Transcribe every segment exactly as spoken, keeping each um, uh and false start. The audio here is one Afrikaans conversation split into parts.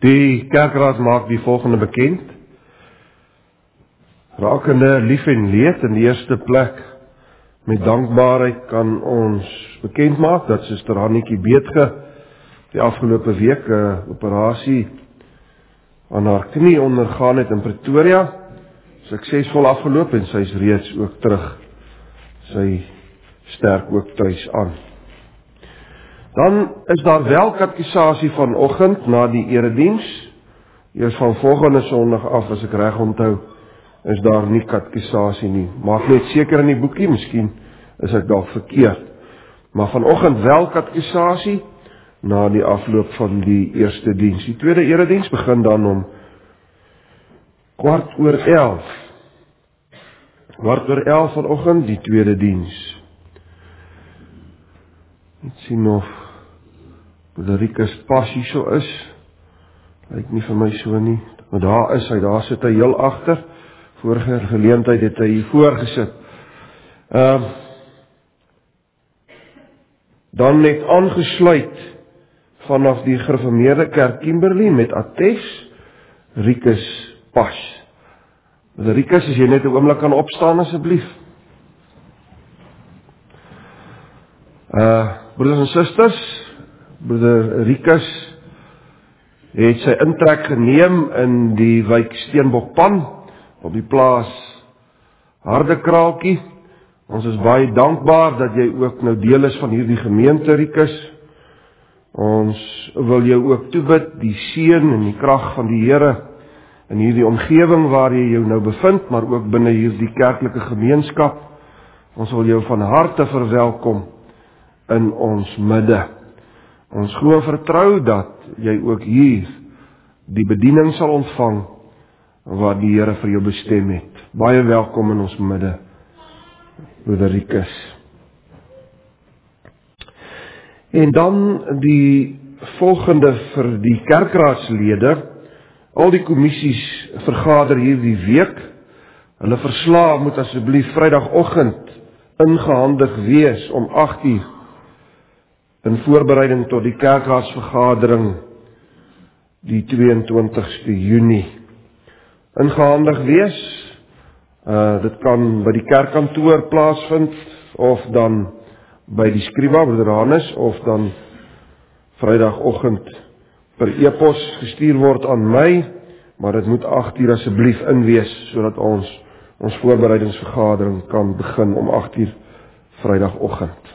Die kerkraad maak die volgende bekend. Rakende lief en leed in die eerste plek, met dankbaarheid kan ons bekend maak dat Suster Hannetjie Beetge die afgelope week 'n operasie aan haar knie ondergaan het in Pretoria, suksesvol afgeloop en sy is reeds ook terug. Sy sterk ook tuis aan. Dan is daar wel katekisasie vanoggend na die erediens. Eers van volgende Sondag af, as ek reg onthou, is daar nie katekisasie nie. Maak net seker in die boekie, miskien is ek dalk verkeerd. Maar vanoggend wel katekisasie na die afloop van die eerste diens. Die tweede erediens begin dan om kwart oor elf. Kwart oor elf vanoggend, die tweede diens. Ek sien of Rikus pas hier so is. Lyk nie vir my so nie. Maar daar is hy, daar sit hy heel agter. Vorige geleentheid het hy hier voor gesit. Uh, dan net aangesluit vanaf die gereformeerde kerk Kimberley met Ates, Rikus Pas. Rikus, as jy net 'n oomblik kan opstaan asseblief. Uh, broeders en susters, broeder Rikus het sy intrek geneem in die wijk Steenbokpan op die plaas Hardekraaltjie. Ons is baie dankbaar dat jy ook nou deel is van hierdie gemeente, Rikus. Ons wil jou ook toebid, die seën en die krag van die Here in hierdie omgewing waar jy jou nou bevind, maar ook binne hierdie kerklike gemeenskap. Ons wil jou van harte verwelkom in ons midde. Ons glo en vertrou dat jy ook hier die bediening sal ontvang wat die Here vir jou bestem het. Baie welkom in ons midde, broeder Rikus. En dan die volgende vir die kerkraadslede. Al die kommissies vergader hierdie week. Hulle verslae moet asseblief Vrydagoggend ingehandig wees om agt uur in voorbereiding tot die kerkraadsvergadering die tweeëntwintigste Junie. Ingehandig wees, uh, dit kan by die kerkkantoor plaasvind, of dan by die skriwa, broeder Hannes, of dan Vrydagoggend per e-pos gestuur word aan my, maar dit moet agt uur asseblief inwees, sodat ons ons voorbereidingsvergadering kan begin om agt uur Vrydagoggend.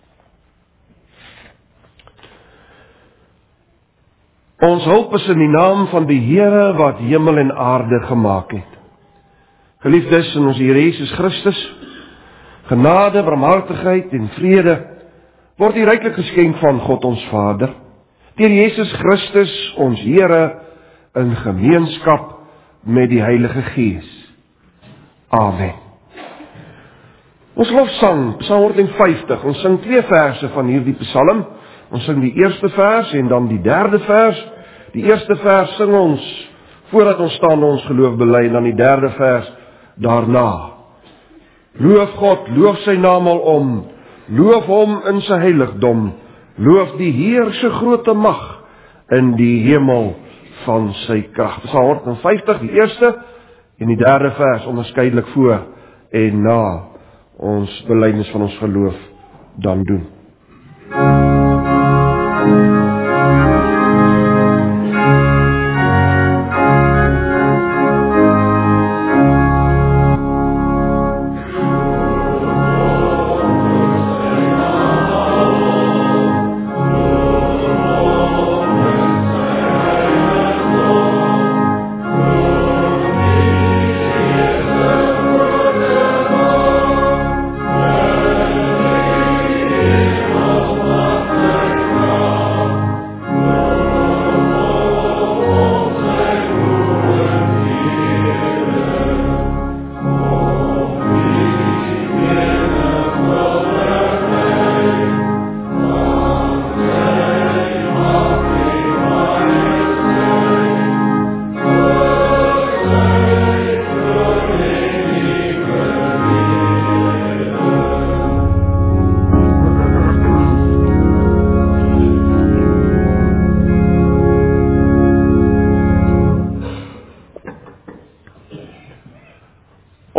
Ons hulp is in die naam van die Here wat hemel en aarde gemaak het. Geliefdes in ons Here Jesus Christus, genade, barmhartigheid en vrede word die ryklik geskenk van God ons Vader, deur Jesus Christus ons Here, in gemeenskap met die Heilige Gees. Amen. Ons lofsang, Psalm honderdvyftig, ons sing twee verse van hierdie psalm. Ons sing die eerste vers en dan die derde vers. Die eerste vers sing ons voordat ons staan ons geloof bely, en dan die derde vers daarna. Loof God, loof sy naam alom, loof hom in sy heiligdom, loof die Heer se groote mag in die hemel van sy krag. Psalm honderdvyftig, die eerste en die derde vers onderskeidelik voor en na ons belydenis van ons geloof dan doen.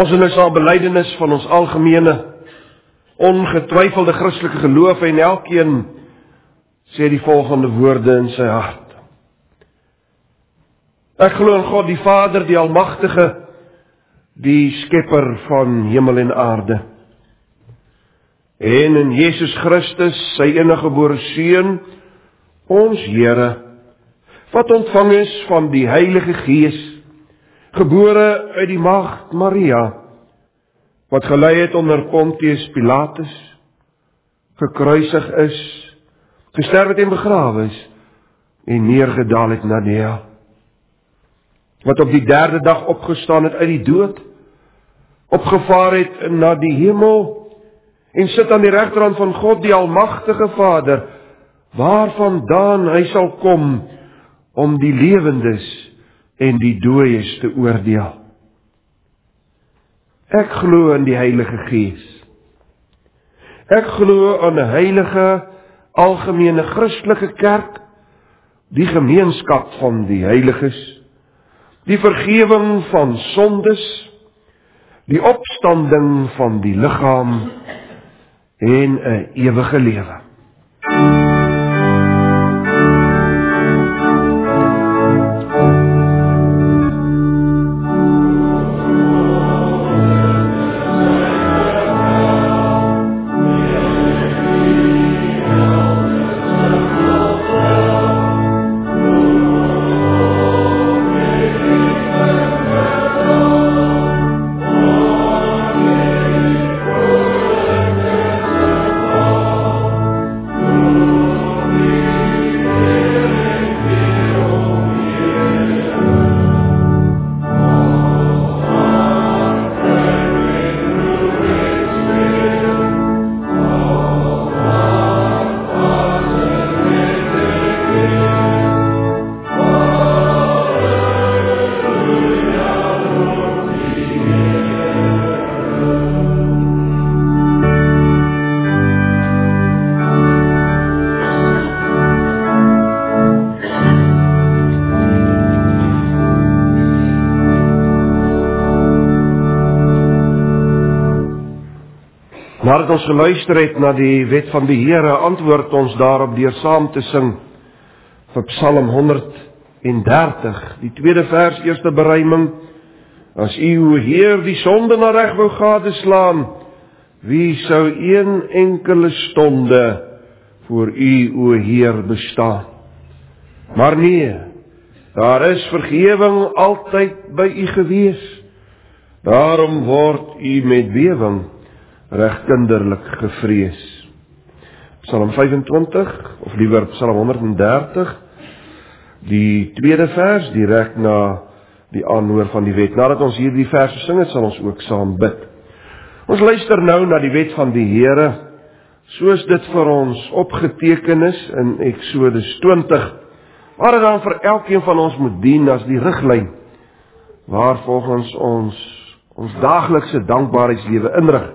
Ons in 'n saam belydenis van ons algemene, ongetwyfelde Christelike geloof en elkeen sê die volgende woorde in sy hart. Ek glo in God die Vader, die Almagtige, die Skepper van hemel en aarde. En in Jesus Christus, sy enige gebore Seun, ons Here, wat ontvang is van die Heilige Gees, gebore uit die maagd Maria, wat gelei het onder Pontius Pilatus, gekruisig is, gesterf het en begrawe is, en neergedaal het na die hel, wat op die derde dag opgestaan het uit die dood, opgevaar het na die hemel, en sit aan die regterhand van God die Almagtige Vader, waarvandaan hy sal kom om die lewendes en die dooies te oordeel. Ek glo in die Heilige Gees. Ek glo aan 'n heilige, algemene Christelike kerk, die gemeenskap van die heiliges, die vergewing van sondes, die opstanding van die liggaam en 'n ewige lewe. Nadat ons geluister het na die wet van die Here, antwoord ons daarop deur saam te sing vir Psalm honderddertig, die tweede vers, eerste beruiming. As U, o Heer, die sonde na reg wou gadeslaan, wie sou een enkele stonde voor U, o Heer, bestaan? Maar nee, daar is vergewing altyd by U gewees. Daarom word U met bewing reg kinderlik gevrees. Psalm vyfentwintig, of liewer Psalm honderddertig, die tweede vers, direk na die aanhoor van die wet. Nadat ons hierdie vers gesing het, sal ons ook saam bid. Ons luister nou na die wet van die Here, soos dit vir ons opgeteken is in Eksodus twintig, waar dit dan vir elkeen van ons moet dien as die riglyn, waar volgens ons ons daaglikse dankbaarheidslewe inrig.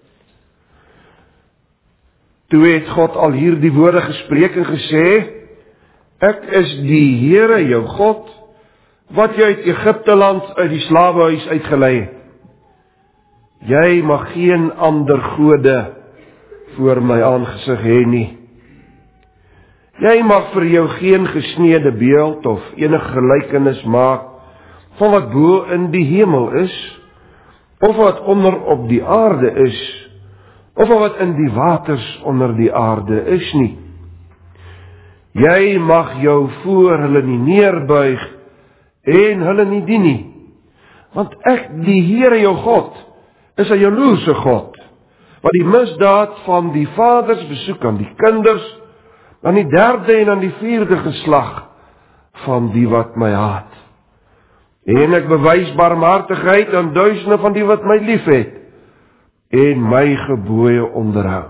Toe het God al hier die woorde gespreek en gesê, ek is die Here jou God, wat jy uit Egipte land uit die slawehuis uitgelei het. Jy mag geen ander gode voor my aangesig hê nie. Jy mag vir jou geen gesneede beeld of enige gelykenis maak van wat bo in die hemel is, of wat onder op die aarde is, of wat in die waters onder die aarde is nie. Jy mag jou voor hulle nie neerbuig en hulle nie dien nie, want ek, die Here jou God, is 'n jaloerse God, wat die misdaad van die vaders besoek aan die kinders, aan die derde en aan die vierde geslag van die wat my haat. En ek bewys barmhartigheid aan duisende van die wat my liefhet en my gebooie onderhou.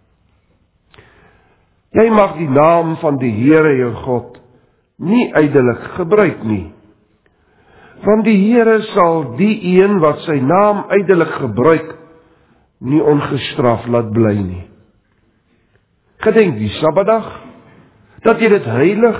Jy mag die naam van die Here jou God nie ydelik gebruik nie, want die Here sal die een wat sy naam ydelik gebruik nie ongestraf laat bly nie. Gedenk die Sabbatdag, dat jy dit heilig,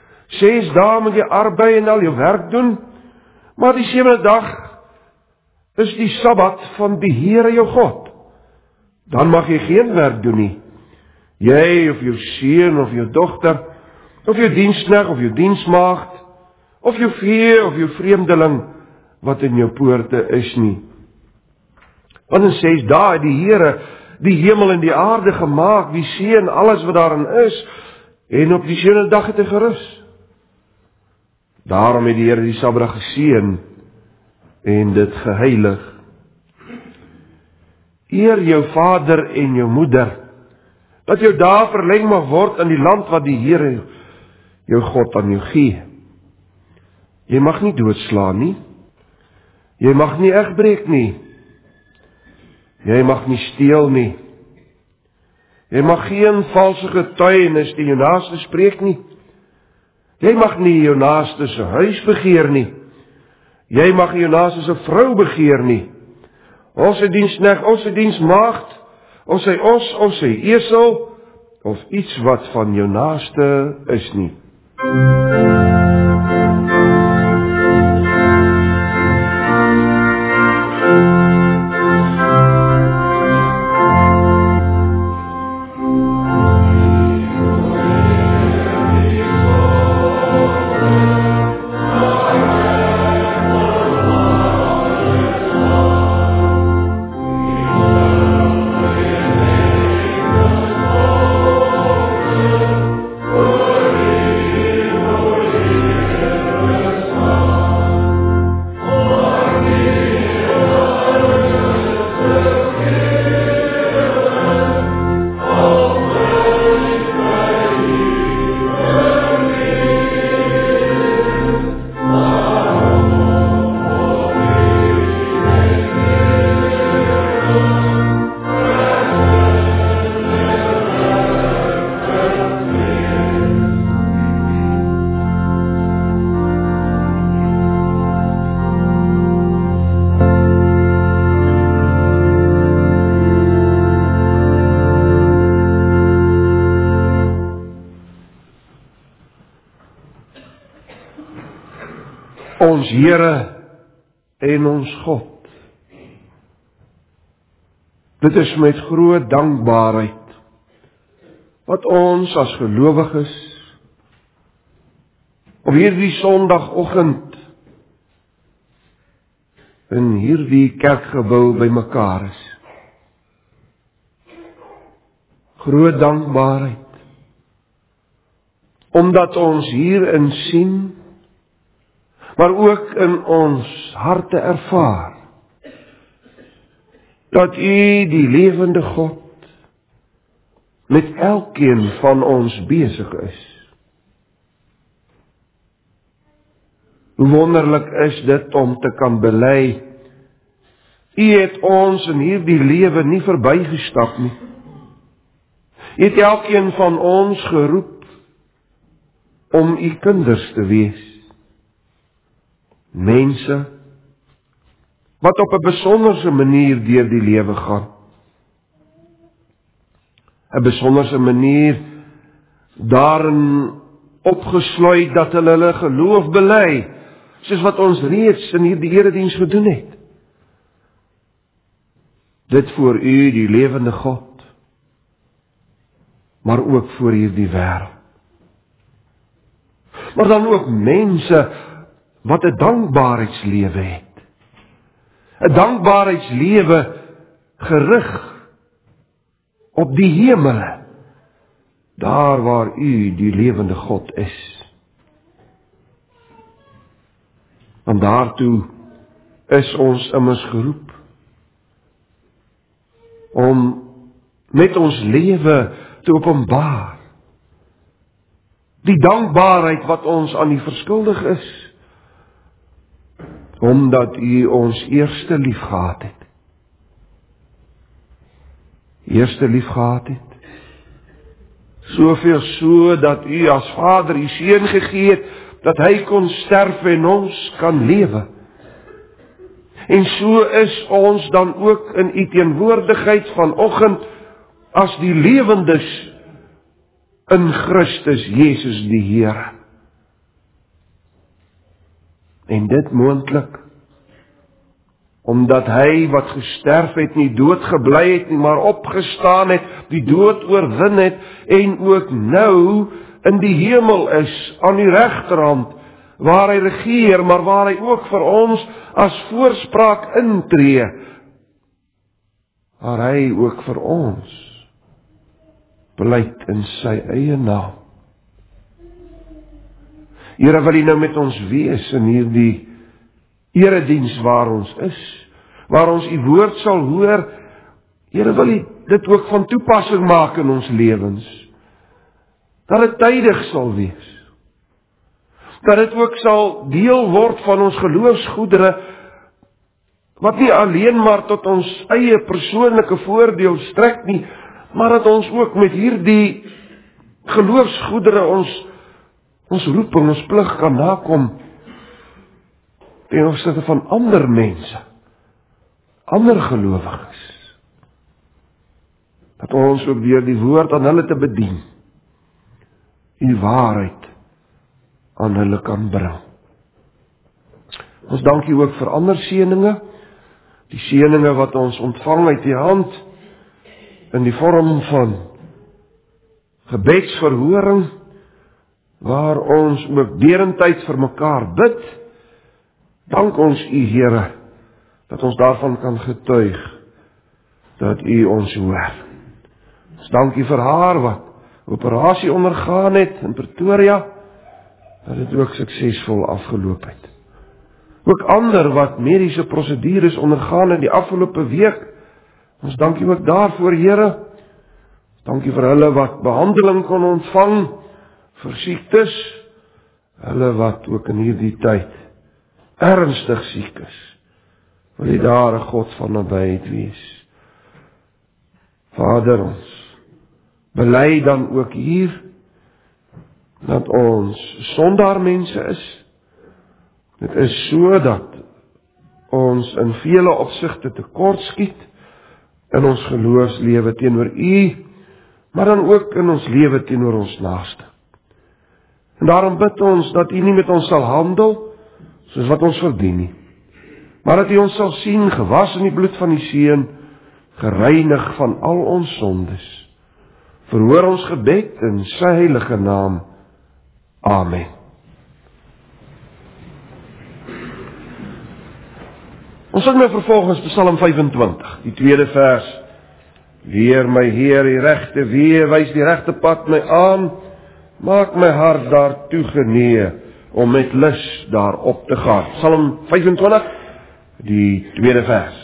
ses dae moet jy arbei en al jou werk doen, maar die sewende dag is die Sabbat van die Here jou God. Dan mag jy geen werk doen nie. Jy of jou seun of jou dogter, of jou diensknegt of jou diensmaagd, of jou vee of jou vreemdeling wat in jou poorte is nie. Want in ses dae het die Here die hemel en die aarde gemaak, die see en alles wat daarin is, en op die sewende dag het hy gerus. Daarom het die Here die Sabbat geseën en dit geheilig. Eer jou vader en jou moeder, dat jou dae verleng mag word in die land wat die Here jou God aan jou gee. Jy mag nie doodslaan nie. Jy mag nie egbreek nie. Jy mag nie steel nie. Jy mag geen valse getuienis teen jou naaste spreek nie. Jy mag nie jou naaste se huis begeer nie. Jy mag nie jou naaste se vrou begeer nie. Ons se diensknegt, ons se diensmaagd, ons sê ons, ons sê esel, of iets wat van jou naaste is nie. Ons Here en ons God. Dit is met groot dankbaarheid wat ons as gelowiges op hierdie Sondagoggend in hierdie kerkgebou bymekaar is. Groot dankbaarheid omdat ons hierin sien, maar ook in ons harte ervaar, dat U die lewende God met elkeen van ons besig is. Hoe wonderlik is dit om te kan bely, U het ons in hierdie lewe nie verbygestap nie. U het elkeen van ons geroep om U kinders te wees. Mense wat op 'n besonderse manier deur die lewe gaan. 'n Besonderse manier daarin opgesluit dat hulle hulle geloof bely, soos wat ons reeds in hierdie erediens gedoen het. Dit voor U, die lewende God, maar ook voor hierdie wêreld. Maar dan ook mense wat 'n dankbaarheidslewe het. 'n Dankbaarheidslewe gerig op die hemele, daar waar U die lewende God is. Want daartoe is ons immers geroep, om met ons lewe te openbaar die dankbaarheid wat ons aan U verskuldig is, omdat U ons eerste lief gehad het. Eerste lief gehad het. Soveel so dat U as Vader U Seun gegee het, dat Hy kon sterf en ons kan lewe. En so is ons dan ook in U teenwoordigheid vanoggend as die lewendes in Christus Jesus die Here. En dit moontlik omdat hy wat gesterf het nie dood gebly het nie, maar opgestaan het, die dood oorwin het en ook nou in die hemel is, aan die regterhand, waar hy regeer, maar waar hy ook vir ons as voorspraak intree, waar hy ook vir ons pleit in sy eie naam. Here, wil U nou met ons wees in hierdie erediens waar ons is, waar ons U woord sal hoor. Here, wil U dit ook van toepassing maak in ons lewens, dat dit tydig sal wees, dat dit ook sal deel word van ons geloofsgoedere, wat nie alleen maar tot ons eie persoonlike voordeel strek nie, maar dat ons ook met hierdie geloofsgoedere ons ons roeping, ons plig kan nakom ten opsigte van ander mense, ander gelowiges. Dat ons ook deur die woord aan hulle te bedien, U waarheid aan hulle kan bring. Ons dank U ook vir ander seëninge, die seëninge wat ons ontvang uit U hand, in die vorm van gebedsverhoring, waar ons ook derentyd vir mekaar bid. Dank ons U, Here, dat ons daarvan kan getuig, dat U ons hoor. Ons dank U vir haar wat operasie ondergaan het in Pretoria, dat dit ook suksesvol afgeloop het. Ook ander wat mediese prosedures ondergaan in die afgelope week, ons dank U ook daarvoor, Here. Dank U vir hulle wat behandeling kon ontvang vir siektes, hulle wat ook in hierdie tyd ernstig siek is. Wil U daar 'n God van nabyheid wees. Vader, ons bely dan ook hier dat ons sondaar mense is. Dit is so dat ons in vele opsigte tekort skiet in ons geloofslewe teenoor U, maar dan ook in ons lewe teenoor ons naaste. En daarom bid ons dat U nie met ons sal handel soos wat ons verdien nie, maar dat U ons sal sien gewas in die bloed van die Seun, gereinig van al ons sondes. Verhoor ons gebed in sy heilige naam. Amen. Ons sing nou vervolgens Psalm vyf-en-twintig, die tweede vers. Leer my Heer die regte weë, wys die regte pad my aan, maak my hart daartoe genee, om met lus daarop te gaan. Psalm vyf-en-twintig, die tweede vers.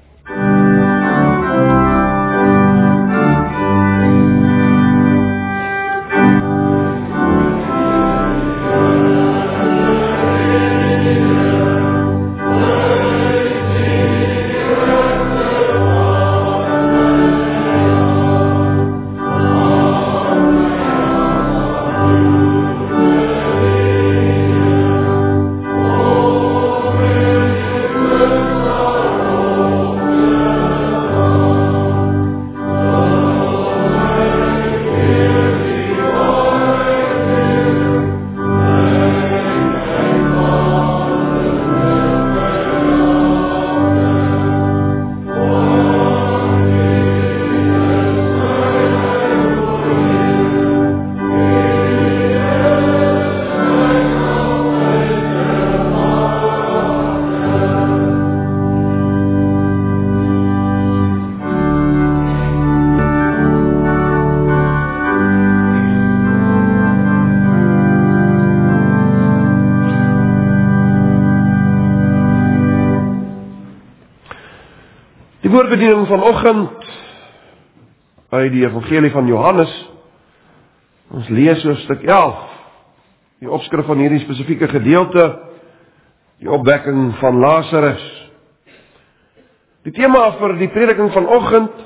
Die woordbediening vanoggend uit die Evangelie van Johannes. Ons lees hoofstuk elf, die opskrif van hierdie spesifieke gedeelte, die opwekking van Lazarus. Die tema vir die prediking vanoggend: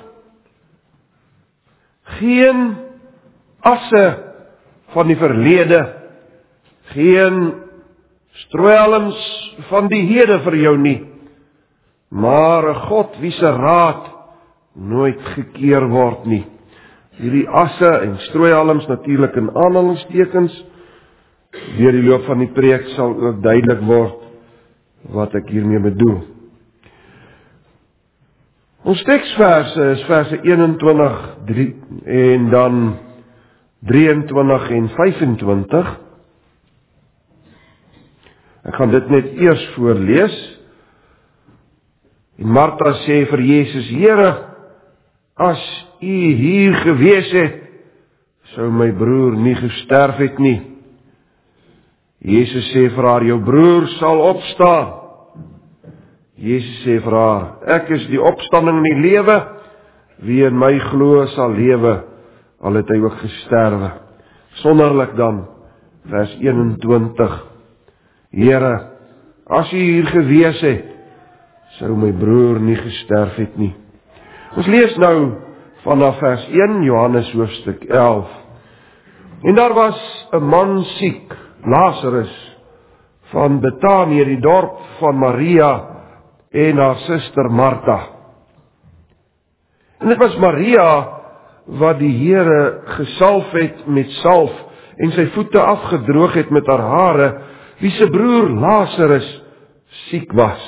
geen asse van die verlede, geen strooihalms van die hede vir jou nie, maar 'n God wie se raad nooit gekeer word nie. Hierdie asse en strooihalms natuurlik in aanhalingstekens. Deur die loop van die preek sal ook duidelik word wat ek hiermee bedoel. Ons teksverse is verse eenentwintig drie, en dan drieëntwintig en vyfentwintig. Ek gaan dit net eers voorlees. En Martha sê vir Jesus: Here, as U hier gewees het, sou my broer nie gesterf het nie. Jesus sê vir haar: jou broer sal opstaan. Jesus sê vir haar: ek is die opstanding en die lewe. Wie in my glo sal lewe, al het hy ook gesterwe. Sonderlik dan, vers eenentwintig. Here, as U hier gewees het, sou my broer nie gesterf het nie. Ons lees nou vanaf vers een, Johannes hoofstuk elf. En daar was 'n man siek, Lazarus, van Betanië, die dorp van Maria en haar suster Martha. En dit was Maria wat die Here gesalf het met salf en sy voete afgedroog het met haar hare, wie se broer Lazarus siek was.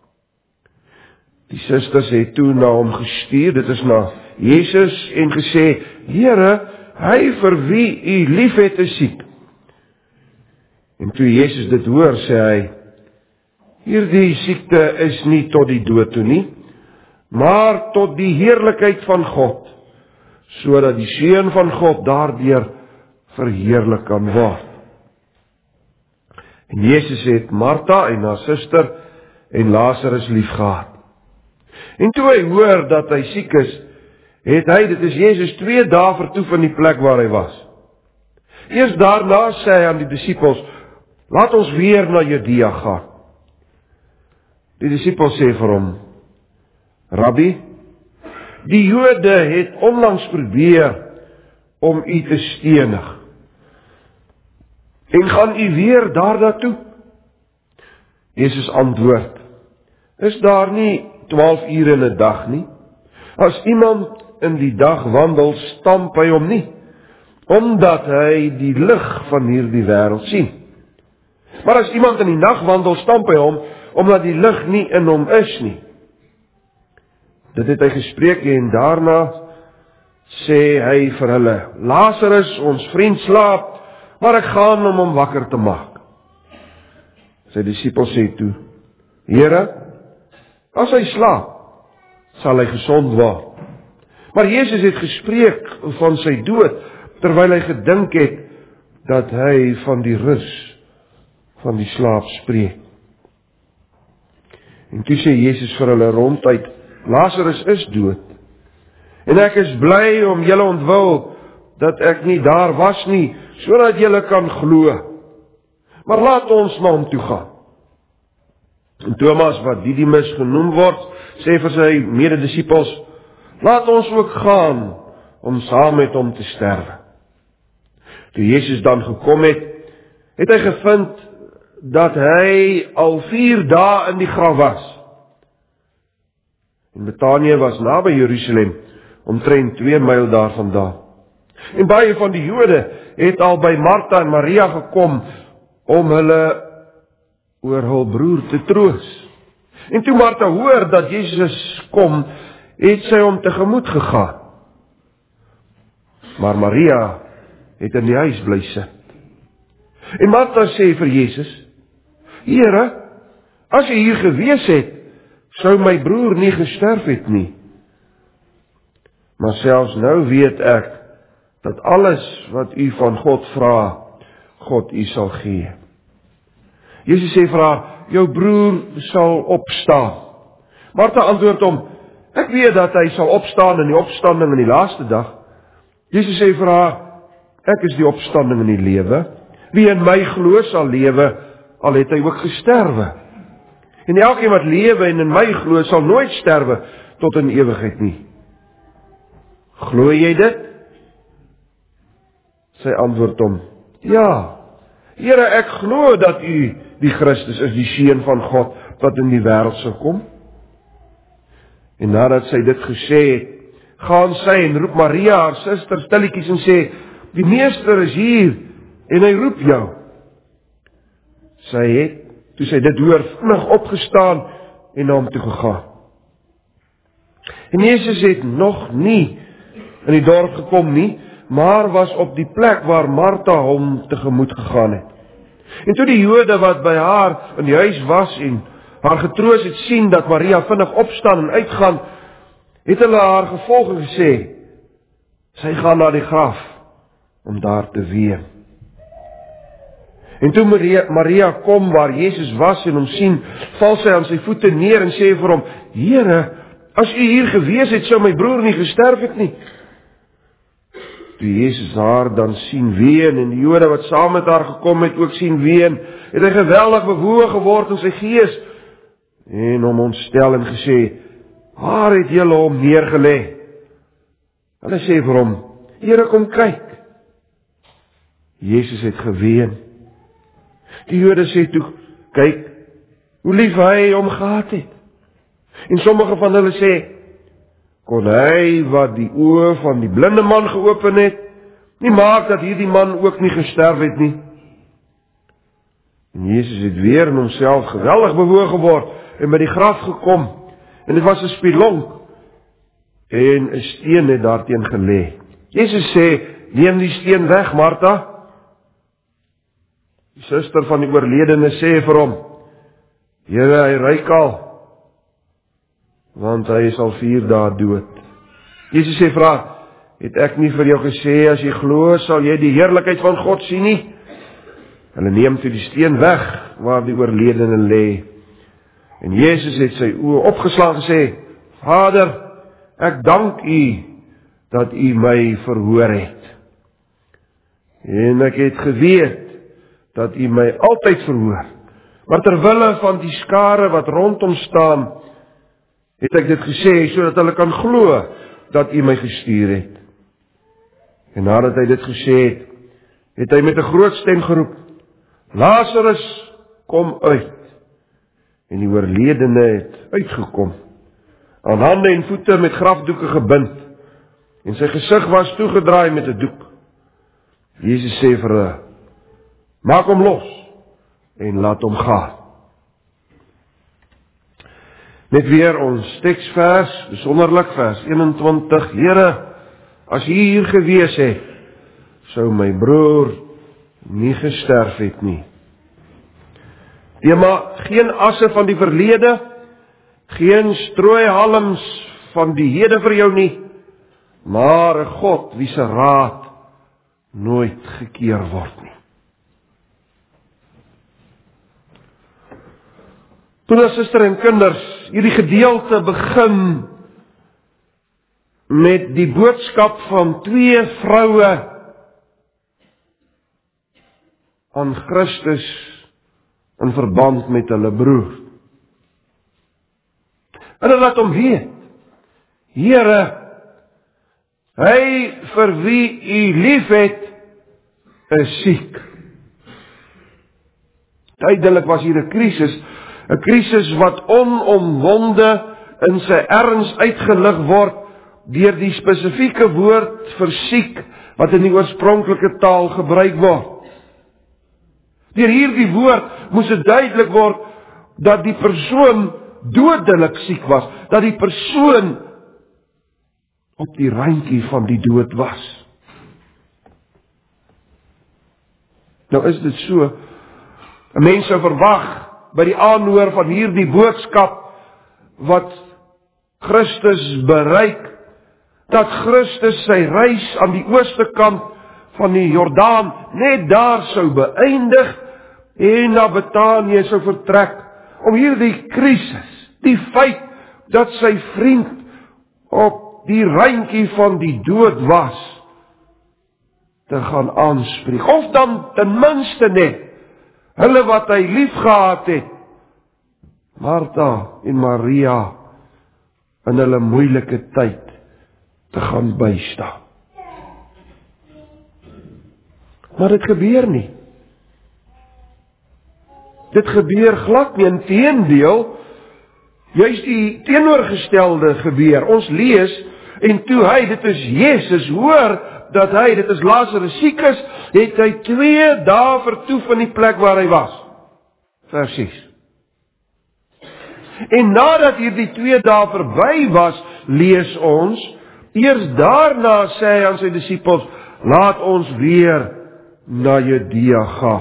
Die susters het toe na hom gestuur, dit is na Jesus, en gesê: Here, hy vir wie U liefhet is siek. En toe Jesus dit hoor, sê hy: hierdie siekte is nie tot die dood toe nie, maar tot die heerlikheid van God, sodat die Seun van God daardeur verheerlik kan word. En Jesus het Martha en haar suster en Lazarus liefgehad. En toe hy hoor dat hy siek is, het hy, dit is Jesus, twee dae vertoef in die plek waar hy was. Eers daarna sê hy aan die disippels: laat ons weer na Judea gaan. Die disippels sê vir hom: Rabbi, die Jode het onlangs probeer om U te stenig. En gaan U weer daartoe? Jesus antwoord: is daar nie twaalf ure in 'n dag nie? As iemand in die dag wandel, stamp hy hom nie, omdat hy die lig van hierdie wêreld sien. Maar as iemand in die nag wandel, stamp hy hom, omdat die lig nie in hom is nie. Dit het hy gespreek, en daarna sê hy vir hulle: Lazarus, ons vriend, slaap, maar ek gaan om hom wakker te maak. Sy disippels sê toe: Here, as hy slaap, sal hy gesond word. Maar Jesus het gespreek van sy dood, terwyl hy gedink het dat hy van die rus van die slaap spreek. En toe sê Jesus vir hulle ronduit: Lazarus is dood, en ek is bly om julle ontwil dat ek nie daar was nie, sodat julle kan glo. Maar laat ons na hom toe gaan. En Thomas, wat Didimus genoem word, sê vir sy mededisippels: laat ons ook gaan om saam met hom te sterwe. Toe Jesus dan gekom het, het hy gevind dat hy al vier dae in die graf was. En Betanië was naby Jerusalem, omtrent twee myl daarvandaan. En baie van die Jode het al by Martha en Maria gekom om hulle oor hul broer te troos. En toe Martha hoor dat Jesus kom, het sy hom tegemoet gegaan. Maar Maria het in die huis bly sit. En Martha sê vir Jesus: Here, as U hier gewees het, sou my broer nie gesterf het nie. Maar selfs nou weet ek dat alles wat U van God vra, God U sal gee. Jesus sê vir haar: jou broer sal opstaan. Martha antwoord hom: ek weet dat hy sal opstaan in die opstanding in die laaste dag. Jesus sê vir haar: ek is die opstanding en die lewe. Wie in my glo sal lewe, al het hy ook gesterwe. En elkeen wat lewe en in my glo, sal nooit sterwe tot in ewigheid nie. Glo jy dit? Sy antwoord hom: ja, Here, ek glo dat U die Christus is, die Seun van God, wat in die wêreld sal kom. En nadat sy dit gesê het, gaan sy en roep Maria, haar suster, stilletjies en sê: die Meester is hier, en hy roep jou. Sy het, toe sy dit hoor, vinnig opgestaan en na hom toe gegaan. En Jesus het nog nie in die dorp gekom nie, maar was op die plek waar Martha hom tegemoet gegaan het. En toe die Jode wat by haar in die huis was en haar getroos het sien dat Maria vinnig opstaan en uitgaan, het hulle haar gevolg en gesê, sy gaan na die graf om daar te ween. En toe Maria, Maria kom waar Jesus was en hom sien, val sy aan sy voete neer en sê vir hom, Here, as u hier gewees het, sou my broer nie gesterf het nie. Toe Jesus haar dan sien ween en die Jode wat saam met haar gekom het ook sien ween, het hy geweldig bewogen geword in sy gees en hom ontstel en gesê, waar het julle hom neergelê? Hulle sê vir hom, Here, kom kyk. Jesus het geween. Die Jode sê toe, kyk, hoe lief hy hom gehad het. En sommige van hulle sê, kon hy wat die oë van die blinde man geopen het, nie maak dat hierdie man ook nie gesterf het nie. En Jesus het weer in homself geweldig bewogen geword en by die graf gekom, en dit was 'n spilonk, en 'n steen het daarteen gelê. Jesus sê, neem die steen weg, Martha. Die suster van die oorledene sê vir hom, Here, hy ruik al, want hy is al vier dae dood. Jesus sê vir haar, het ek nie vir jou gesê, as jy glo, sal jy die heerlikheid van God sien nie? Hulle neem toe die steen weg, waar die oorledene lê. En Jesus het sy oë opgeslaan gesê, Vader, ek dank u, dat u my verhoor het. En ek het geweet, dat u my altyd verhoor. Maar terwille van die skare wat rondom staan, het ek dit gesê, sodat hulle kan glo, dat u my gestuur het. En nadat hy dit gesê het, het hy met 'n groot stem geroep, Lazarus, kom uit. En die oorledene het uitgekom, aan hande en voete met grafdoeke gebind, en sy gesig was toegedraai met 'n doek. Jesus sê vir hulle, maak hom los, en laat hom gaan. Net weer ons teksvers, besonderlik vers eenentwintig, Here, as u hier gewees het, sou my broer nie gesterf het nie. Tema, geen asse van die verlede, geen strooihalms van die hede vir jou nie, maar 'n God wie se raad nooit gekeer word nie. Toen as suster en kinders, hierdie gedeelte begin met die boodskap van twee vroue aan Christus in verband met hulle broer. En hulle laat hom weet, Here, hy vir wie u lief het, is siek. Tydelik was hier 'n krisis, 'n krisis wat onomwonde in sy erns uitgelig word deur die spesifieke woord vir siek wat in die oorspronklike taal gebruik word. Deur hierdie woord moes dit duidelik word dat die persoon dodelik siek was, dat die persoon op die randjie van die dood was. Nou is dit so, 'n mens sou verwag by die aanhoor van hierdie boodskap wat Christus bereik, dat Christus sy reis aan die ooste kant van die Jordaan net daar sou beëindig en na Betanië sou vertrek om hierdie krisis, die feit dat sy vriend op die randjie van die dood was, te gaan aanspreek, of dan ten minste net hulle wat hy lief gehad het, Martha en Maria, in hulle moeilike tyd te gaan bystaan. Maar dit gebeur nie. Dit gebeur glad nie, inteendeel, juist die teenoorgestelde gebeur. Ons lees, en toe hy, dit is Jesus, hoor dat hy, dit is Lazarus siek is, het hy twee dae vertoef in die plek waar hy was. Vers ses. En nadat hierdie twee dae verby was, lees ons, eers daarna sê hy aan sy disippels, laat ons weer na Judea gaan.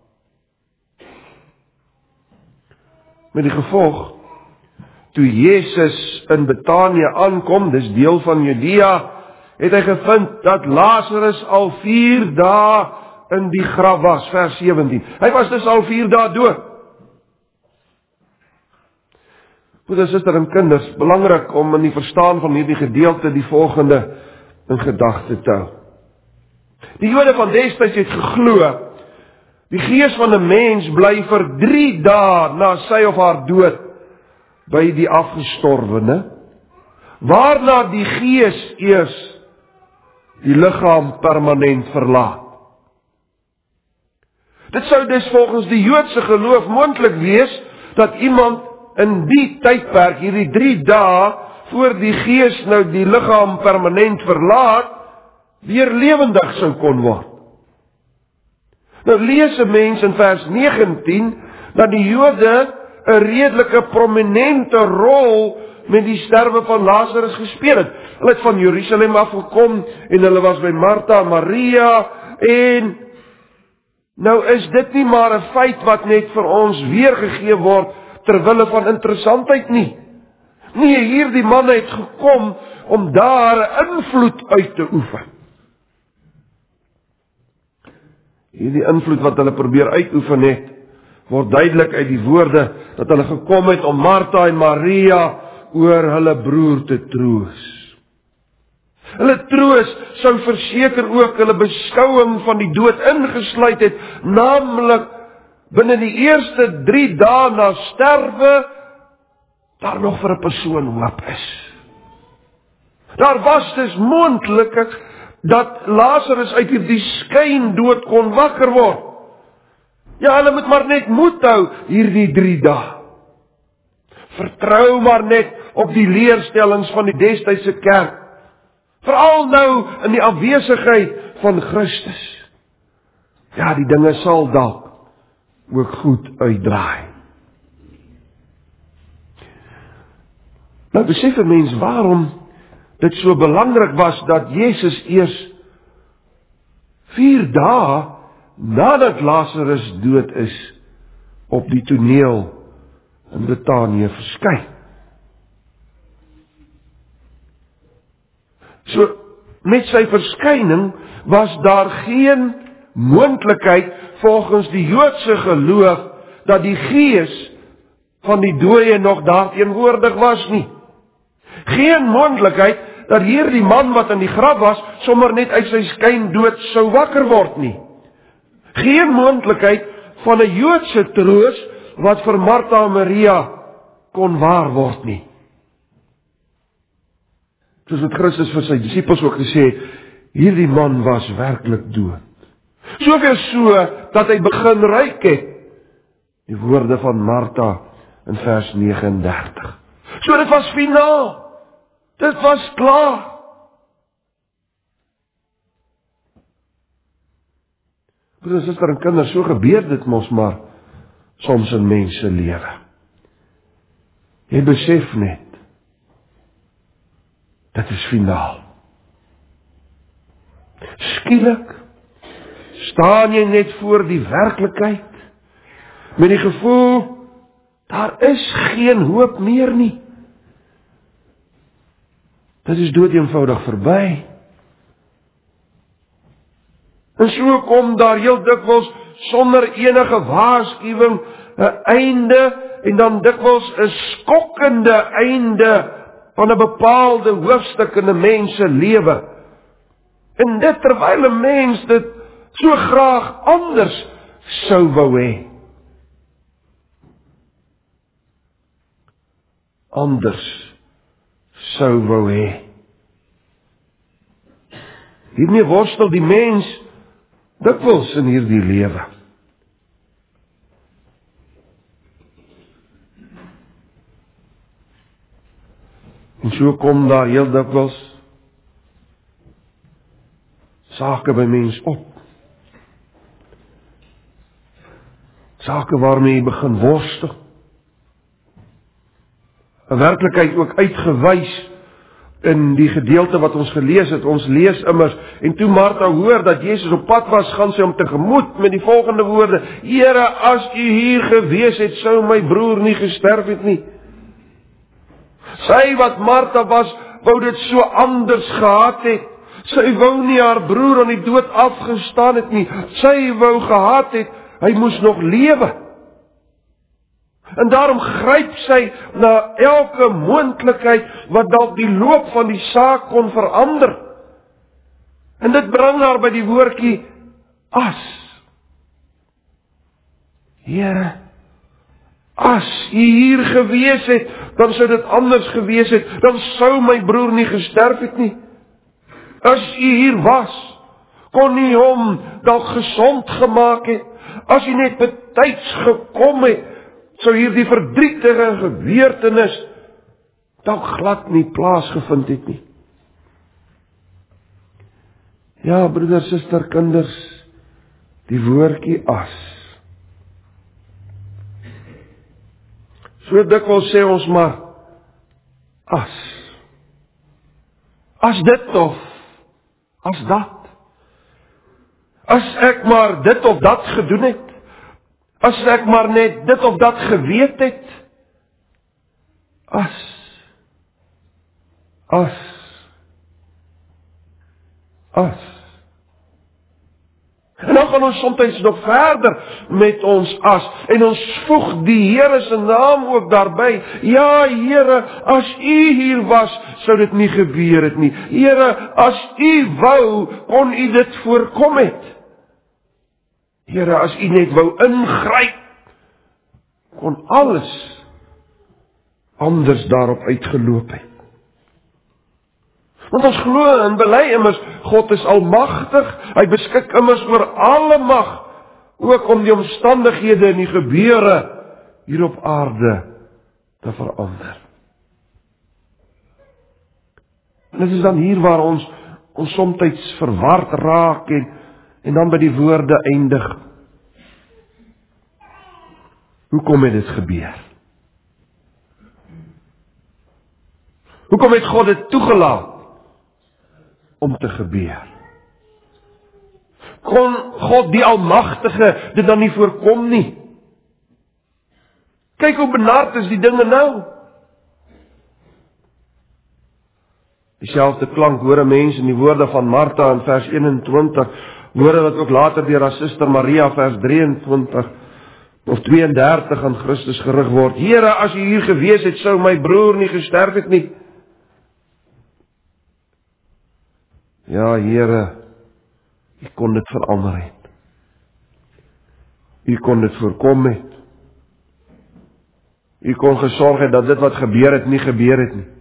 Met die gevolg, toe Jezus in Betanië aankom, dis deel van Judea, het hy gevind dat Lazarus al vier dae in die graf was, vers sewentien. Hy was dus al vier dae dood. Broeders, susters en kinders, belangrik om in die verstaan van hierdie gedeelte die volgende in gedagte te hou. Die Jode van destyds het geglo, die gees van 'n mens bly vir drie dae na sy of haar dood by die afgestorwene, waarna die gees eers die liggaam permanent verlaat. Dit sou dus volgens die Joodse geloof moontlik wees dat iemand in die tydperk, hierdie drie dae, voor die gees nou die liggaam permanent verlaat, weer lewendig sou kon word. Nou lees 'n mens in vers negentien, dat die Jode 'n redelike prominente rol met die sterwe van Lazarus gespeel het. Hulle het van Jerusalem afgekom, en hulle was by Martha en Maria, en nou is dit nie maar 'n feit wat net vir ons weergegee word, terwille van interessantheid nie. Nee, hierdie manne het gekom om daar invloed uit te oefen. Hierdie invloed wat hulle probeer uitoefen het, word duidelik uit die woorde dat hulle gekom het om Martha en Maria oor hulle broer te troos. Hulle troos sou verseker ook hulle beskouing van die dood ingesluit het, naamlik binne die eerste drie dae na sterwe, daar nog vir 'n persoon hoop is. Daar was dus moontlik dat Lazarus uit hierdie skyndood kon wakker word. Ja, hulle moet maar net moed hou hierdie drie dae. Vertrou maar net op die leerstellings van die destydse kerk. Veral nou in die afwesigheid van Christus. Ja, die dinge sal dalk ook goed uitdraai. Nou besef 'n mens waarom dit so belangrik was dat Jezus eers vier dae nadat Lazarus dood is op die toneel in Betanië verskyn. So, met sy verskyning was daar geen moontlikheid volgens die Joodse geloof dat die gees van die dooie nog daar teenwoordig was nie. Geen moontlikheid dat hierdie man wat in die graf was sommer net uit sy skyndood sou wakker word nie. Geen moontlikheid van 'n Joodse troos wat vir Martha en Maria kon waar word nie. Soos wat Christus vir sy disippels ook gesê het, hierdie man was werklik dood. Soveel so, dat hy begin ruik het. Die woorde van Martha in vers nege en dertig. So dit was finaal. Dit was klaar. Broers en susters en kinders, so gebeur dit mos maar soms in mense lewe. Jy besef net, dit is finaal. Skielik staan jy net voor die werklikheid, met die gevoel, daar is geen hoop meer nie. Dit is dood eenvoudig verby. En so kom daar heel dikwels sonder enige waarskuwing 'n einde, en dan dikwels 'n skokkende einde van 'n bepaalde hoofstuk in 'n mens se lewe. En dit terwyl 'n mens dit so graag anders sou wou hê. Anders sou wou hê. Hiermee worstel die mens dikwels in hierdie lewe. En so kom daar heel dikwels sake by mens op. Sake waarmee jy begin worstel. 'n werklikheid ook uitgewys In die gedeelte wat ons gelees het, ons lees immers, en toe Martha hoor dat Jesus op pad was, gaan sy hom tegemoet met die volgende woorde: Here, as u hier gewees het, sou my broer nie gesterf het nie. Sy wat Martha was, wou dit so anders gehad het. Sy wou nie haar broer aan die dood afgestaan het nie. Sy wou gehad het, hy moes nog lewe. En daarom gryp sy na elke moontlikheid wat dalk die loop van die saak kon verander. En dit bring haar by die woordjie as. Here, as u hier gewees het, dan sou dit anders gewees het, dan sou my broer nie gesterf het nie. As u hier was, kon u hom dalk gesond gemaak het. As u net betyds gekom het, sou hierdie verdrietige gebeurtenis dalk glad nie plaasgevind het nie. Ja, broeder, suster, kinders, die woordjie as. So dikwels sê ons maar, as. As dit of, as dat. As ek maar dit of dat gedoen het. As ek maar net dit of dat geweet het. As. As. As. En dan gaan ons soms nog verder met ons as. En ons voeg die Here se naam ook daarby. Ja, Here, as u hier was, sou dit nie gebeur het nie. Here, as u wou, kon u dit voorkom het. Here, as u net wou ingryp, kon alles anders daarop uitgeloop het. Want ons glo en bely immers, God is almagtig, hy beskik immers oor alle mag, ook om die omstandighede en die gebeure hier op aarde te verander. En dit is dan hier waar ons, ons soms verward raak en En dan by die woorde eindig. Hoekom het dit gebeur? Hoekom het God dit toegelaat om te gebeur? Kon God die Almagtige dit dan nie voorkom nie? Kyk hoe benard is die dinge nou. Dieselfde klank hoor 'n mens in die woorde van Martha in vers eenentwintig, woorde wat ook later deur haar suster Maria vers drieëntwintig of tweeëndertig aan Christus gerig word. Here, as u hier gewees het, sou my broer nie gesterf het nie. Ja, Here, u kon dit verander het. U kon dit voorkom het. U kon gesorg het dat dit wat gebeur het nie gebeur het nie.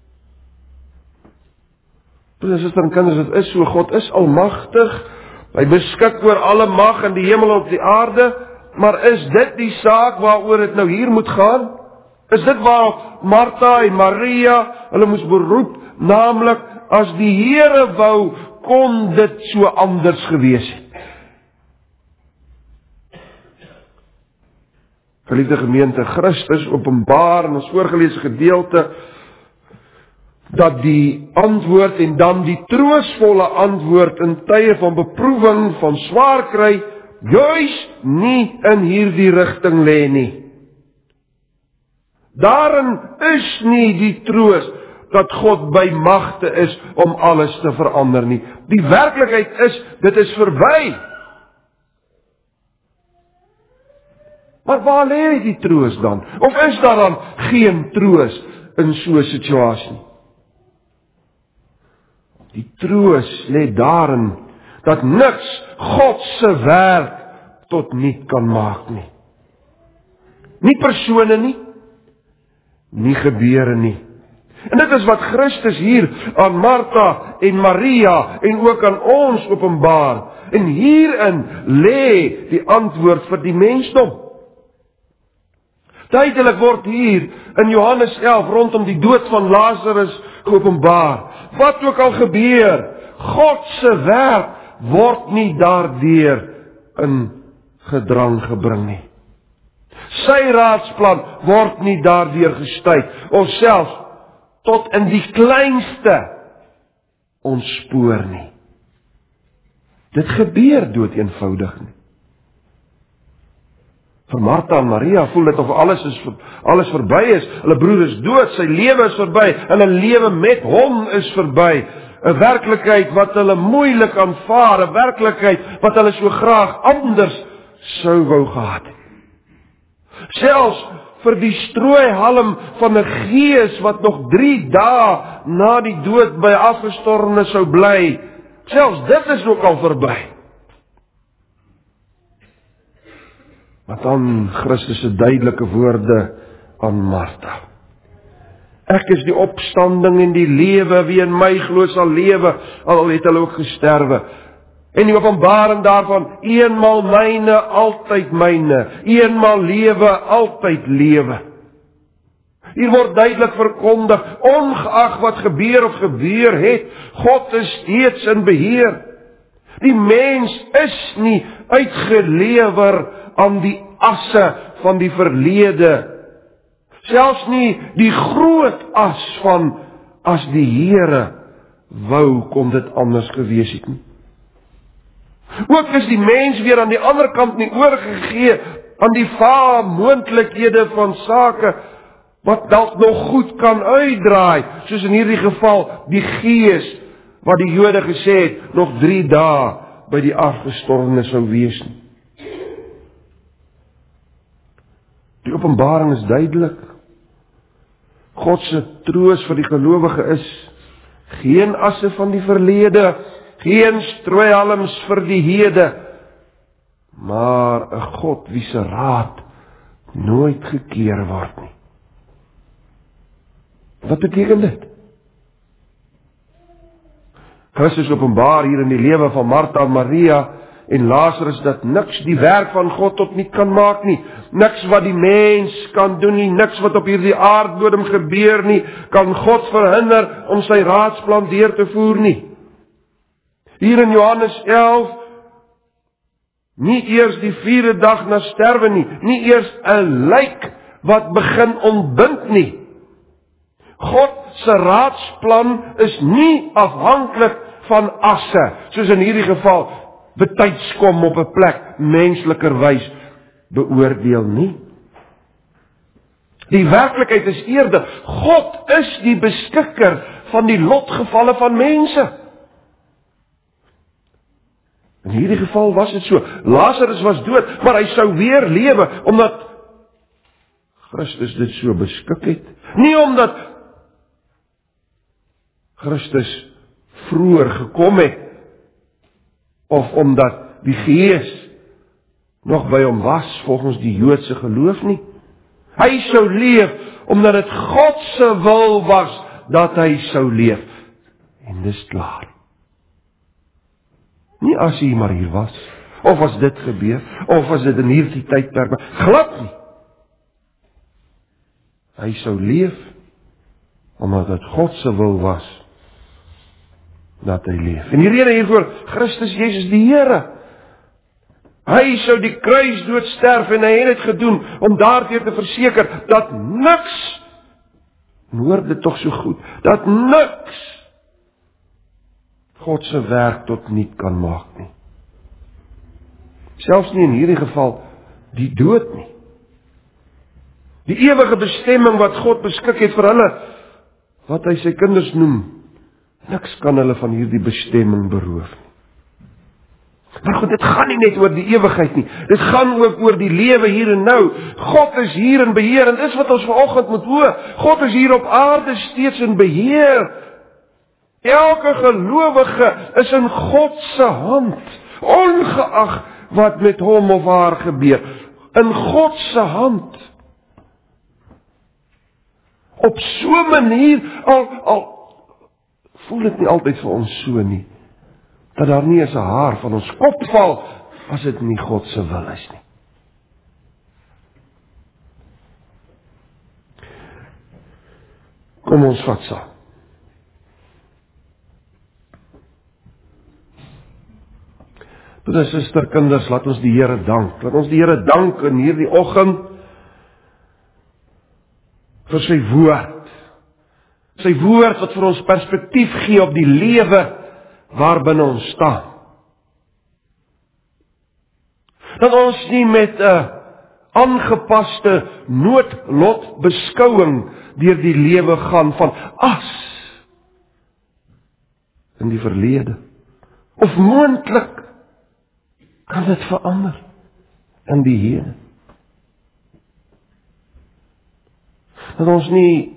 Broers en susters en kinders, dit is so, God is almagtig. Hy beskik oor alle mag in die hemel en op die aarde, maar is dit die saak waaroor dit nou hier moet gaan? Is dit waarop Martha en Maria hulle moes beroep, naamlik as die Here wou, kon dit so anders gewees het? Geliefde gemeente, Christus openbaar in ons voorgelese gedeelte dat die antwoord en dan die troostvolle antwoord in tye van beproewing, van swaar kry, juis nie in hierdie rigting lê nie. Daarin is nie die troos dat God by magte is om alles te verander nie. Die werklikheid is, dit is verby. Maar waar lê die troos dan? Of is daar dan geen troos in so 'n situasie? Die troos lê daarin dat niks God se werk tot niet kan maak nie. Nie persone nie, nie gebeure nie. En dit is wat Christus hier aan Martha en Maria en ook aan ons openbaar. En hierin lê die antwoord vir die mensdom. Duidelik word hier in Johannes elf rondom die dood van Lazarus geopenbaar. Wat ook al gebeur, God se werk word nie daardeur in gedrang gebring nie. Sy raadsplan word nie daardeur gestuit of selfs tot in die kleinste ontspoor nie. Dit gebeur dood eenvoudig nie. Vir Martha en Maria voel dit of alles is alles verby is. Hulle broer is dood, sy lewe is verby, hulle lewe met hom is verby. 'n Werklikheid wat hulle moeilik aanvaar, 'n werklikheid wat hulle so graag anders sou wou gehad het. Selfs vir die strooihalm van 'n gees wat nog drie dae na die dood by afgestorwene sou bly, selfs dit is ook al verby. Maar dan Christus se duidelike woorde aan Martha. Ek is die opstanding en die lewe, wie in my glo sal lewe, al het hulle ook gesterwe. En die openbaring daarvan, eenmaal myne, altyd myne, eenmaal lewe, altyd lewe. Hier word duidelik verkondig, ongeag wat gebeur of gebeur het, God is steeds in beheer. Die mens is nie uitgelewer aan die asse van die verlede, selfs nie die groot as van as die Here wou kon dit anders gewees het nie. Ook is die mens weer aan die ander kant nie oorgegee aan die vae moontlikhede van sake wat dalk nog goed kan uitdraai, soos in hierdie geval die gees wat die Jode gesê het nog drie dae by die afgestorwene sou wees nie. Die openbaring is duidelik. God se troos vir die gelowige is geen asse van die verlede, geen strooihalms vir die hede, maar 'n God wie se raad nooit gekeer word nie. Wat beteken dit? Christus openbaar hier in die lewe van Martha en Maria en Lazarus dat niks die werk van God tot niet kan maak nie. Niks wat die mens kan doen nie, niks wat op hierdie aardbodem gebeur nie, kan God verhinder om sy raadsplan deur te voer nie. Hier in Johannes elf, nie eers die vierde dag na sterwe nie, nie eers 'n lijk wat begin ontbind nie. God se raadsplan is nie afhanklik van asse, soos in hierdie geval betyds kom op 'n plek menslikerwys beoordeel nie. Die werklikheid is eerder, God is die beskikker van die lotgevalle van mense. In hierdie geval was dit so, Lazarus was dood, maar hy sou weer lewe, omdat Christus dit so beskik het. Nie omdat Christus vroeër gekom het, of omdat die Gees nog by hom was, volgens die Joodse geloof nie. Hy sou leef, omdat dit God se wil was, dat hy sou leef. En dis klaar. Nie as hy maar hier was, of as dit gebeur, of as dit in hierdie tydperk, glad nie. Hy sou leef, omdat dit God se wil was, dat hy leef. En die rede hiervoor, Christus Jesus die Here. Hy sou die kruisdood sterf en hy het dit gedoen, om daarteer te verseker, dat niks, en hoor dit tog so goed, dat niks God se werk tot niet kan maak nie. Selfs nie in hierdie geval, die dood nie. Die ewige bestemming wat God beskik het vir hulle, wat hy sy kinders noem, niks kan hulle van hierdie bestemming beroof nie. Maar goed, dit gaan nie net oor die ewigheid nie. Dit gaan ook oor die lewe hier en nou. God is hier in beheer, en dis wat ons vanoggend moet hoor. God is hier op aarde steeds in beheer. Elke gelowige is in God se hand, ongeag wat met hom of haar gebeur. In God se hand. Op so 'n manier, al, al voel dit nie altyd vir ons so nie, dat daar nie eens 'n haar van ons kop val, as dit nie God se wil is nie. Kom ons vat saam. Broeder, suster, kinders, laat ons die Here dank. Laat ons die Here dank in hierdie oggend vir sy woord. Sy woord wat vir ons perspektief gee op die lewe waarbinne ons staan. Dat ons nie met 'n aangepaste noodlotbeskouing deur die lewe gaan van as in die verlede. Of moontlik kan dit verander in die hede. Dat ons nie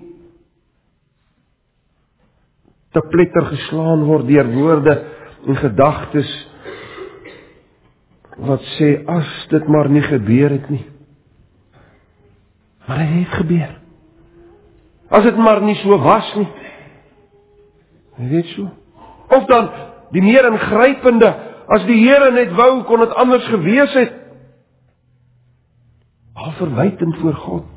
te pletter geslaan word deur woorde en gedagtes wat sê as dit maar nie gebeur het nie. Maar dit het gebeur. As dit maar nie so was nie. Jy weet so. Of dan die meer ingrypende, as die Here net wou, kon dit anders gewees het. Al verwytend voor God.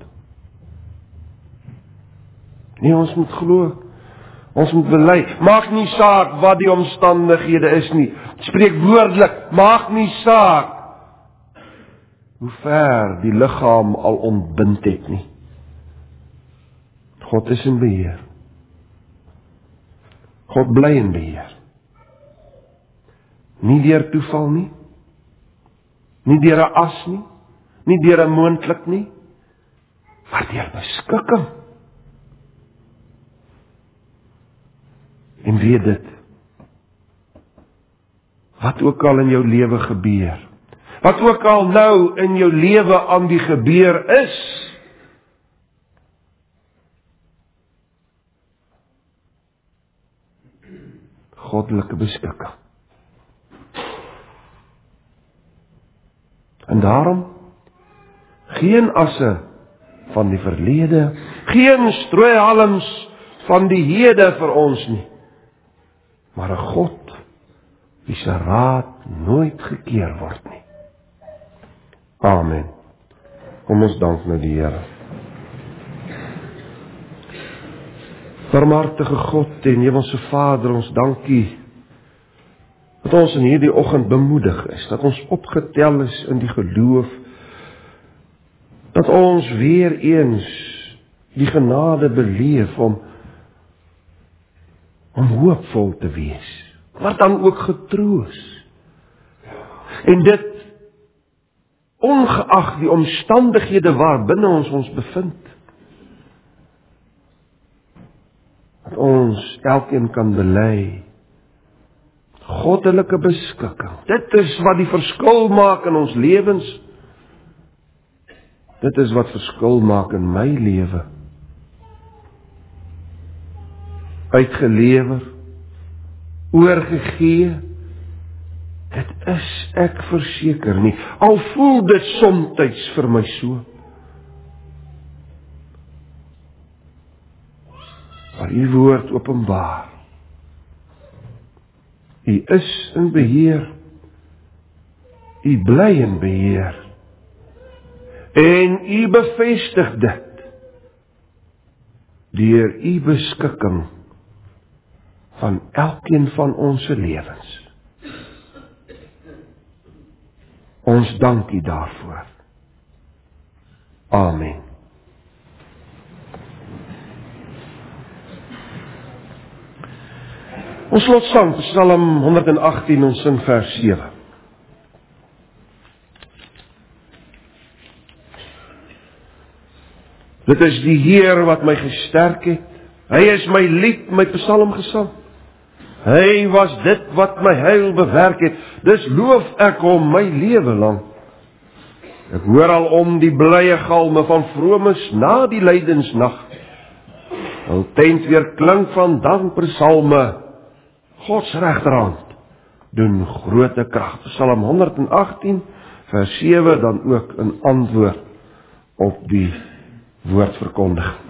Nee, ons moet glo. Ons moet bely. Maak nie saak wat die omstandighede is nie. Spreek woordelik. Maak nie saak hoe ver die liggaam al ontbind het nie. God is in beheer. God bly in beheer. Nie deur toeval nie. Nie deur 'n as nie. Nie deur 'n moontlik nie. Maar deur beskikking. En weet dit. Wat ook al in jou lewe gebeur. Wat ook al nou in jou lewe aan die gebeur is. Goddelike beskikking. En daarom geen asse van die verlede, geen strooihalms van die hede vir ons nie, maar 'n God wie se raad nooit gekeer word nie. Amen. Kom ons dank nou die Here. Barmhartige God en Hemelse Vader, ons dankie dat ons in hierdie oggend bemoedig is, dat ons opgetel is in die geloof, dat ons weer eens die genade beleef om om hoopvol te wees, maar dan ook getroos. En dit ongeag die omstandighede waarbinne ons ons bevind, dat ons elkeen kan bely, goddelike beskikking. Dit is wat die verskil maak in ons lewens. Dit is wat verskil maak in my lewe. Uitgelewer, oorgegee, dit is ek verseker nie, al voel dit somtyds vir my so. Maar u woord openbaar, u is in beheer, u bly in beheer, en u bevestig dit, deur u beskikking, van elkeen van ons lewens. Ons dank u daarvoor. Amen. Ons slotsang, Psalm honderd agttien, ons sing vers sewe. Dit is die Heer wat my gesterk het. Hy is my lied, my psalmgesang. Hy was dit wat my heil bewerk het, dus loof ek hom my lewe lang. Ek hoor al om die blye galme van vromes na die lydensnag. Al tent weer klink van dankpsalme, Gods regterhand doen grote krag. Psalm honderd agttien vers sewe, dan ook in antwoord op die woordverkondiging.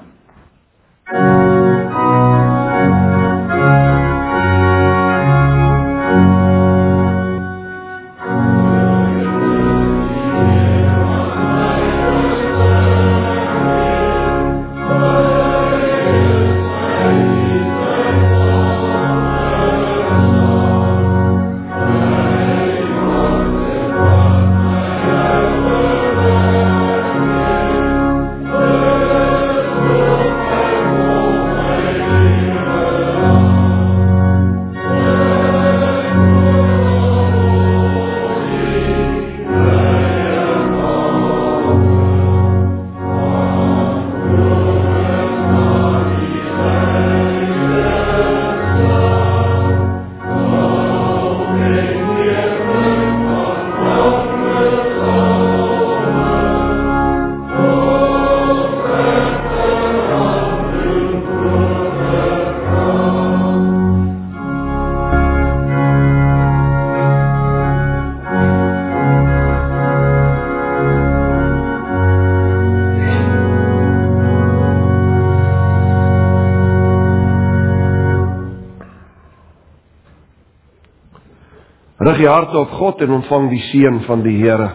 Rig je harte op God en ontvang die seën van die Here.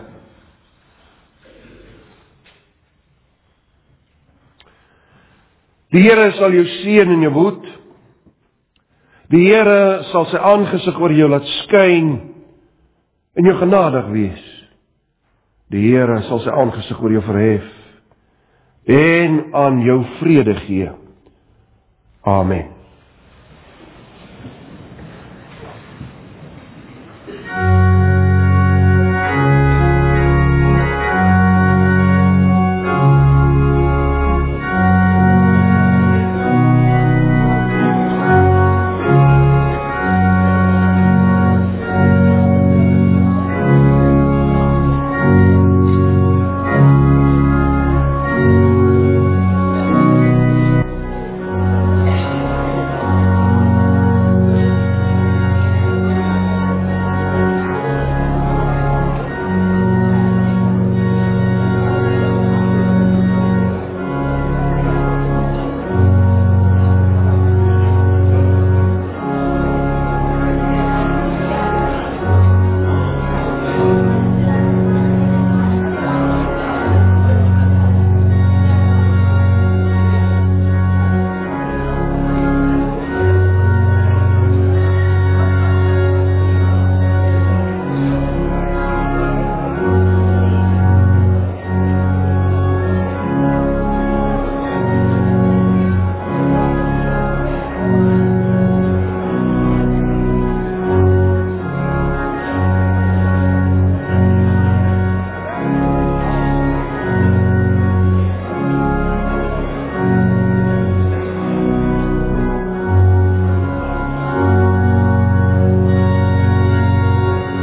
Die Here sal jou seën en jou behoed. Die Here sal sy aangesig oor jou laat skyn en jou genadig wees. Die Here sal sy aangesig oor jou verhef en aan jou vrede gee. Amen.